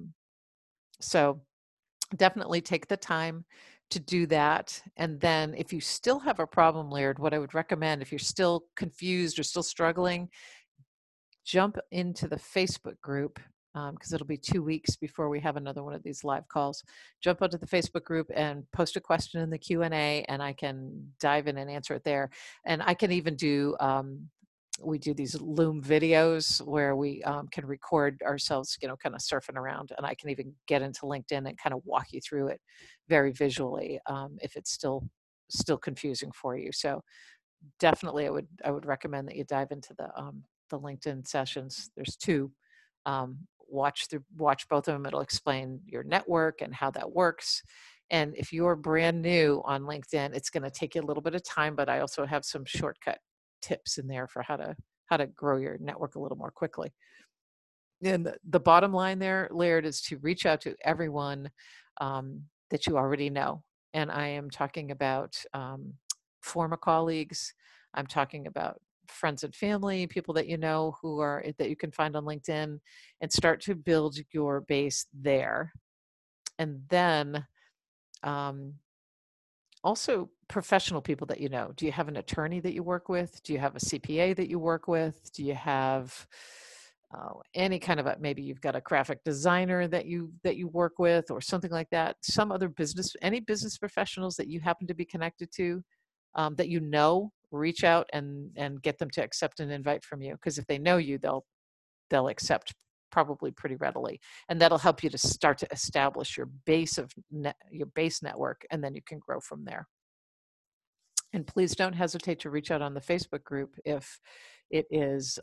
So definitely take the time to do that. And then if you still have a problem, Laird, what I would recommend, if you're still confused or still struggling, jump into the Facebook group, because it'll be 2 weeks before we have another one of these live calls. Jump onto the Facebook group and post a question in the Q&A, and I can dive in and answer it there. And I can even do, we do these Loom videos where we can record ourselves, kind of surfing around, and I can even get into LinkedIn and kind of walk you through it very visually, if it's still confusing for you. So definitely I would recommend that you dive into the LinkedIn sessions. There's 2. Watch both of them. It'll explain your network and how that works. And if you're brand new on LinkedIn, it's going to take you a little bit of time, but I also have some shortcut tips in there for how to grow your network a little more quickly. And the bottom line there, Laird, is to reach out to everyone that you already know. And I am talking about former colleagues. I'm talking about friends and family, people that you know that you can find on LinkedIn, and start to build your base there. And then um, also professional people that you know. Do you have an attorney that you work with? Do you have a CPA that you work with? Do you have any kind of maybe you've got a graphic designer that you work with, or something like that? Some other any business professionals that you happen to be connected to, that you know, reach out and get them to accept an invite from you, because if they know you, they'll accept probably pretty readily, and that'll help you to start to establish your your base network, and then you can grow from there. And please don't hesitate to reach out on the Facebook group if it is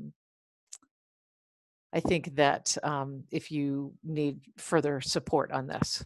I think that if you need further support on this.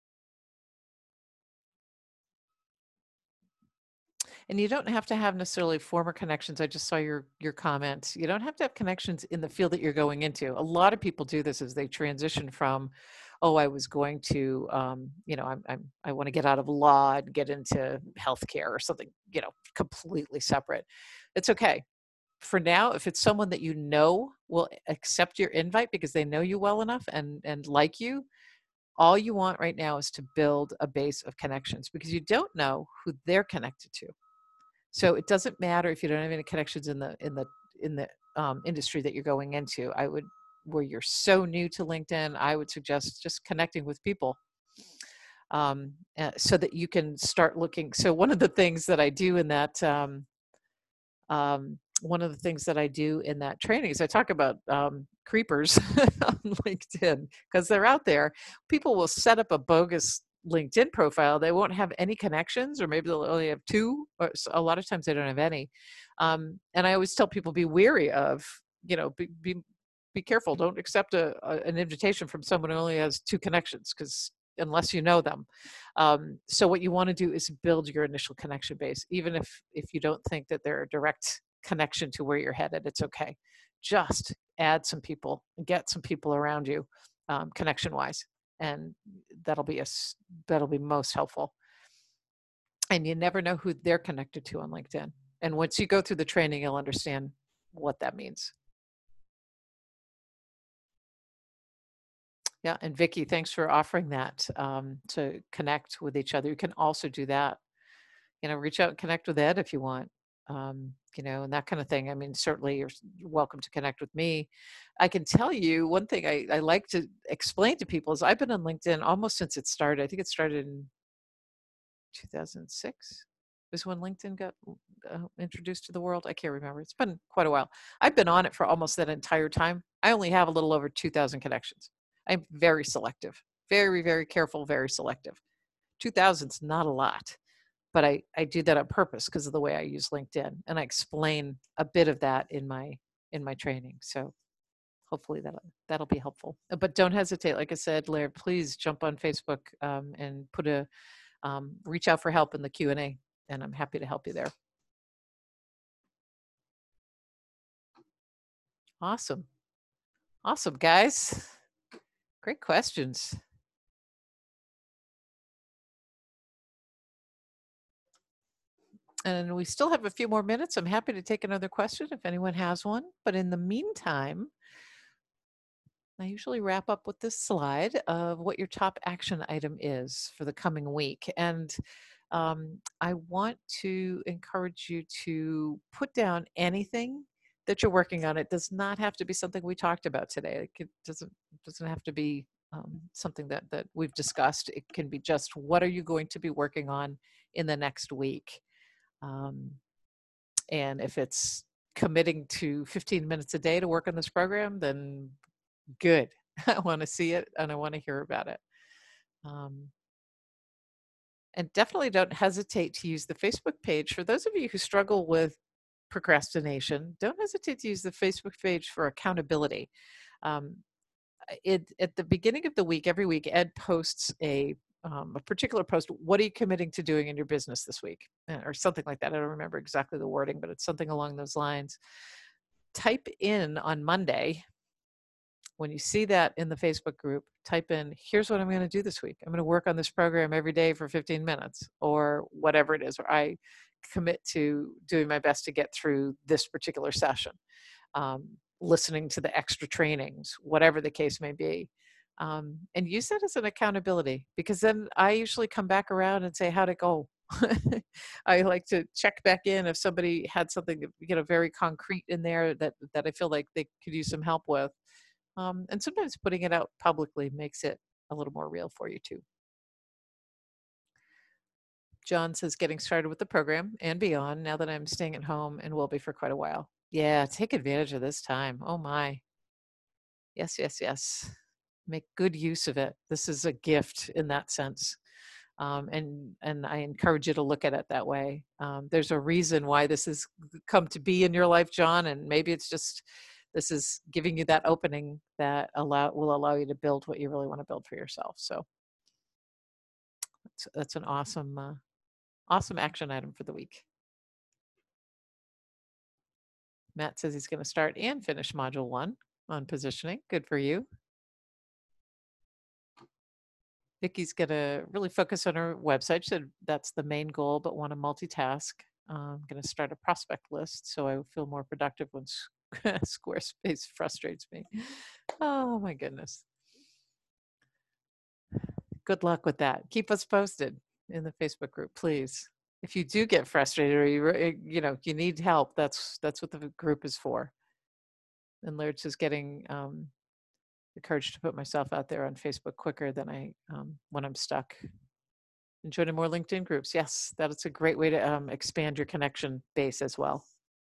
And you don't have to have necessarily former connections. I just saw your comment. You don't have to have connections in the field that you're going into. A lot of people do this as they transition from, oh, I was going to, I want to get out of law and get into healthcare or something, completely separate. It's okay. For now, if it's someone that you know will accept your invite because they know you well enough and like you, all you want right now is to build a base of connections, because you don't know who they're connected to. So it doesn't matter if you don't have any connections in the industry that you're going into. Where you're so new to LinkedIn, I would suggest just connecting with people, so that you can start looking. So one of the things that I do in that training is I talk about creepers on LinkedIn, because they're out there. People will set up a bogus LinkedIn profile. They won't have any connections, or maybe they'll only have two, or a lot of times they don't have any. And I always tell people, be wary of, be careful. Don't accept an invitation from someone who only has two connections, because unless you know them. So what you want to do is build your initial connection base. Even if you don't think that they're a direct connection to where you're headed, it's okay. Just add some people, get some people around you, connection wise, and that'll be most helpful. And you never know who they're connected to on LinkedIn. And once you go through the training, you'll understand what that means. Yeah, and Vicki, thanks for offering that, to connect with each other. You can also do that. Reach out and connect with Ed if you want, and that kind of thing. I mean, certainly you're welcome to connect with me. I can tell you one thing I like to explain to people is I've been on LinkedIn almost since it started. I think it started in 2006 was when LinkedIn got introduced to the world. I can't remember. It's been quite a while. I've been on it for almost that entire time. I only have a little over 2,000 connections. I'm very selective, very, very careful, very selective. 2,000's not a lot, but I do that on purpose because of the way I use LinkedIn, and I explain a bit of that in my training. So hopefully that'll be helpful. But don't hesitate. Like I said, Laird, please jump on Facebook, and reach out for help in the Q&A, and I'm happy to help you there. Awesome, guys. Great questions. And we still have a few more minutes. I'm happy to take another question if anyone has one. But in the meantime, I usually wrap up with this slide of what your top action item is for the coming week. And I want to encourage you to put down anything that you're working on. It does not have to be something we talked about today. It doesn't have to be something that we've discussed. It can be just, what are you going to be working on in the next week? And if it's committing to 15 minutes a day to work on this program, then good. I want to see it and I want to hear about it. And definitely don't hesitate to use the Facebook page. For those of you who struggle with procrastination, don't hesitate to use the Facebook page for accountability. At the beginning of the week, every week, Ed posts a particular post. What are you committing to doing in your business this week? Or something like that. I don't remember exactly the wording, but it's something along those lines. Type in on Monday, when you see that in the Facebook group, type in, here's what I'm going to do this week. I'm going to work on this program every day for 15 minutes, or whatever it is. Or I commit to doing my best to get through this particular session, um, listening to the extra trainings, whatever the case may be. And use that as an accountability, because then I usually come back around and say, how'd it go? I like to check back in if somebody had something, very concrete in there that I feel like they could use some help with. And sometimes putting it out publicly makes it a little more real for you too. John says, getting started with the program and beyond now that I'm staying at home and will be for quite a while. Yeah, take advantage of this time. Oh my. Yes, yes, yes. Make good use of it. This is a gift in that sense. And I encourage you to look at it that way. There's a reason why this has come to be in your life, John, and maybe it's just this is giving you that opening that will allow you to build what you really want to build for yourself. So that's an awesome action item for the week. Matt says he's going to start and finish module 1 on positioning. Good for you. Vicky's going to really focus on her website. She said that's the main goal, but want to multitask. I'm going to start a prospect list so I feel more productive when Squarespace frustrates me. Oh my goodness. Good luck with that. Keep us posted in the Facebook group, please. If you do get frustrated or you need help, that's what the group is for. And Laird's is getting the courage to put myself out there on Facebook quicker than I when I'm stuck. And joining more LinkedIn groups. Yes, that is a great way to expand your connection base as well.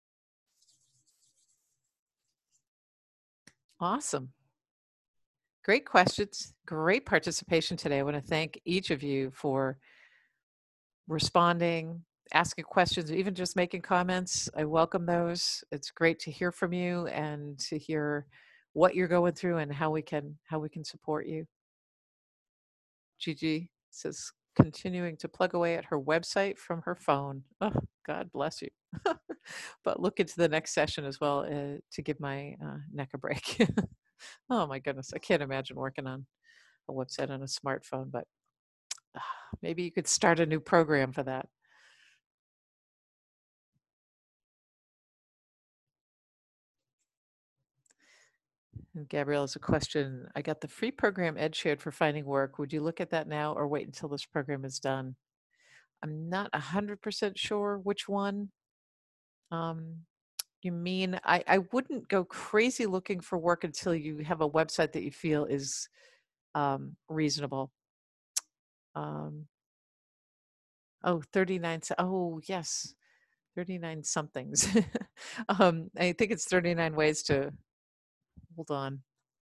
Awesome. Great questions. Great participation today. I want to thank each of you for responding, asking questions, even just making comments. I welcome those. It's great to hear from you and to hear what you're going through and how we can support you. Gigi says continuing to plug away at her website from her phone. Oh, God bless you. But look into the next session as well to give my neck a break. Oh my goodness, I can't imagine working on a website on a smartphone, but maybe you could start a new program for that. And Gabrielle has a question. I got the free program Ed shared for finding work. Would you look at that now or wait until this program is done? I'm not 100% sure which one. You mean I wouldn't go crazy looking for work until you have a website that you feel is reasonable. Oh, 39. Oh, yes. 39 somethings. I think it's 39 ways to hold on.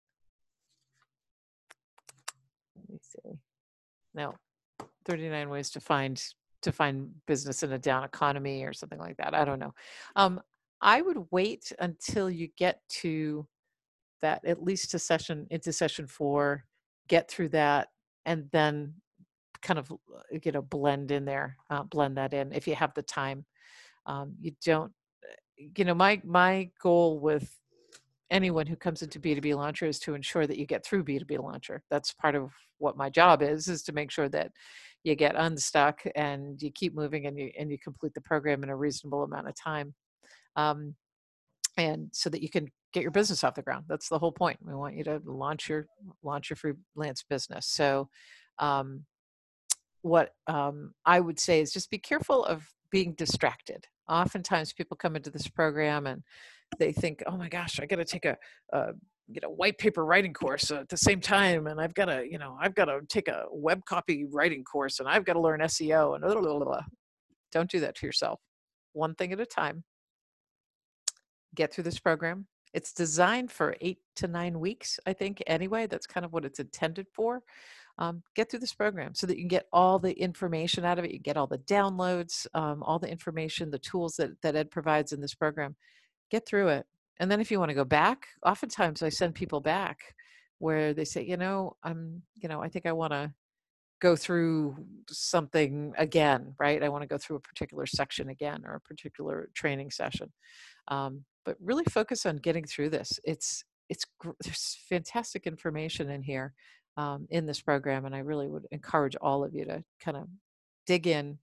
Let me see. No, 39 ways to find business in a down economy or something like that. I don't know. I would wait until you get to that, at least to into session 4, get through that, and then kind of blend that in if you have the time. You don't, my goal with anyone who comes into B2B Launcher is to ensure that you get through B2B Launcher. That's part of what my job is to make sure that you get unstuck and you keep moving and you complete the program in a reasonable amount of time. And so that you can get your business off the ground. That's the whole point. We want you to launch your freelance business. So what I would say is just be careful of being distracted. Oftentimes people come into this program and they think, oh my gosh, I got to take a white paper writing course at the same time, and I've got to take a web copy writing course, and I've got to learn SEO, and blah, blah, blah, blah. Don't do that to yourself. One thing at a time. Get through this program. It's designed for 8 to 9 weeks, I think, anyway. That's kind of what it's intended for. Get through this program so that you can get all the information out of it. You get all the downloads, all the information, the tools that Ed provides in this program. Get through it. And then if you want to go back, oftentimes I send people back where they say, I think I want to go through something again, right? I want to go through a particular section again or a particular training session. But really focus on getting through this. There's fantastic information in here in this program, and I really would encourage all of you to kind of dig in,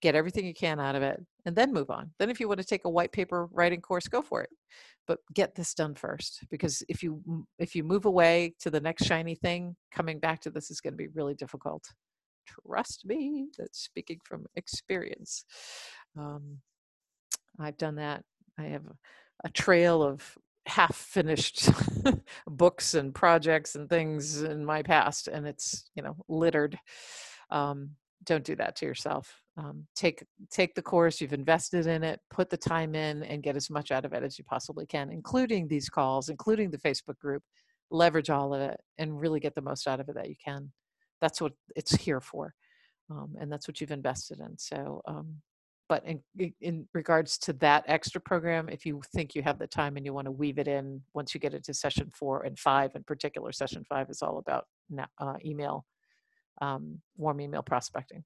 get everything you can out of it, and then move on. Then if you want to take a white paper writing course, go for it. But get this done first, because if you move away to the next shiny thing, coming back to this is going to be really difficult. Trust me, that's speaking from experience. Um, I've done that. I have a trail of half finished books and projects and things in my past, and it's, littered. um, don't do that to yourself. Take the course, you've invested in it, put the time in, and get as much out of it as you possibly can, including these calls, including the Facebook group. Leverage all of it and really get the most out of it that you can. That's what it's here for. And that's what you've invested in. So but in regards to that extra program, if you think you have the time and you want to weave it in once you get into session 4 and 5, in particular, session 5 is all about email, warm email prospecting.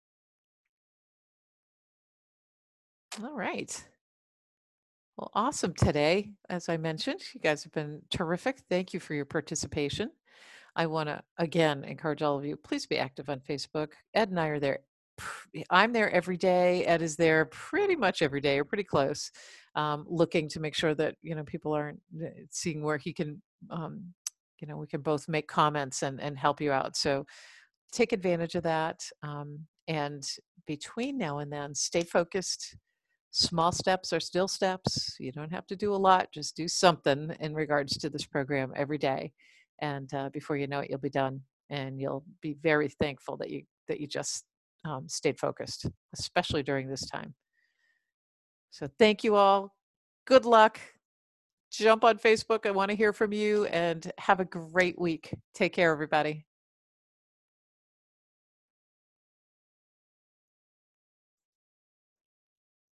All right. Well, awesome today. As I mentioned, you guys have been terrific. Thank you for your participation. I want to again encourage all of you, please be active on Facebook. Ed and I are there. I'm there every day. Ed is there pretty much every day, or pretty close, looking to make sure that people aren't seeing where he can, we can both make comments and help you out. So take advantage of that. And between now and then, stay focused. Small steps are still steps. You don't have to do a lot. Just do something in regards to this program every day, and before you know it, you'll be done, and you'll be very thankful that you just stayed focused, especially during this time. So thank you all. Good luck. Jump on Facebook. I want to hear from you, and have a great week. Take care, everybody.